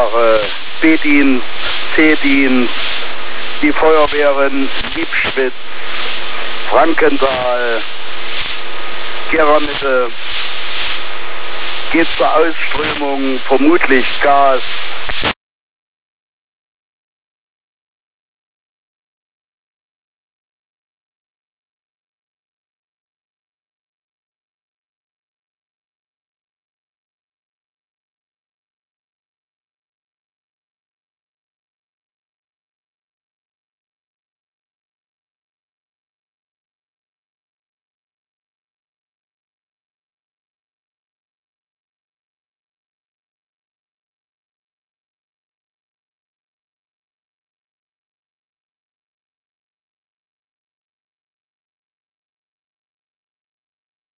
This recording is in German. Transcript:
Jahre B-Dienst, C-Dienst, die Feuerwehren Liebschwitz, Frankenthal, Geramitte, geht zur Ausströmung vermutlich Gas